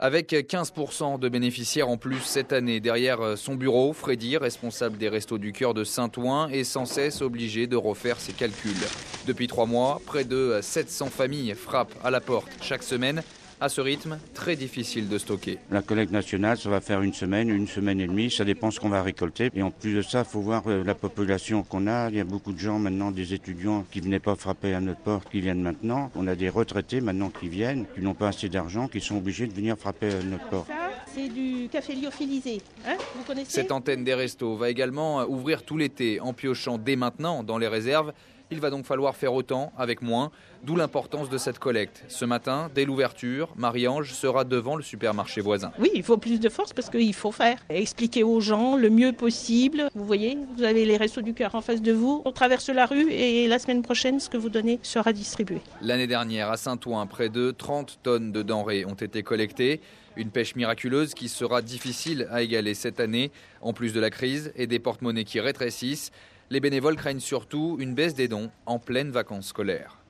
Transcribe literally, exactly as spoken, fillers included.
Avec quinze pour cent de bénéficiaires en plus cette année derrière son bureau, Freddy, responsable des Restos du Cœur de Saint-Ouen, est sans cesse obligé de refaire ses calculs. Depuis trois mois, près de sept cents familles frappent à la porte chaque semaine. À ce rythme, très difficile de stocker. La collecte nationale, ça va faire une semaine, une semaine et demie, ça dépend ce qu'on va récolter. Et en plus de ça, il faut voir la population qu'on a. Il y a beaucoup de gens maintenant, des étudiants qui ne venaient pas frapper à notre porte, qui viennent maintenant. On a des retraités maintenant qui viennent, qui n'ont pas assez d'argent, qui sont obligés de venir frapper à notre porte. Ça, c'est du café lyophilisé, hein, vous connaissez ? Cette antenne des restos va également ouvrir tout l'été en piochant dès maintenant dans les réserves. Il va donc falloir faire autant avec moins, d'où l'importance de cette collecte. Ce matin, dès l'ouverture, Marie-Ange sera devant le supermarché voisin. Oui, il faut plus de force parce qu'il faut faire. Expliquer aux gens le mieux possible. Vous voyez, vous avez les Restos du Cœur en face de vous. On traverse la rue et la semaine prochaine, ce que vous donnez sera distribué. L'année dernière, à Saint-Ouen, près de trente tonnes de denrées ont été collectées. Une pêche miraculeuse qui sera difficile à égaler cette année, en plus de la crise et des porte-monnaies qui rétrécissent. Les bénévoles craignent surtout une baisse des dons en pleine vacances scolaires.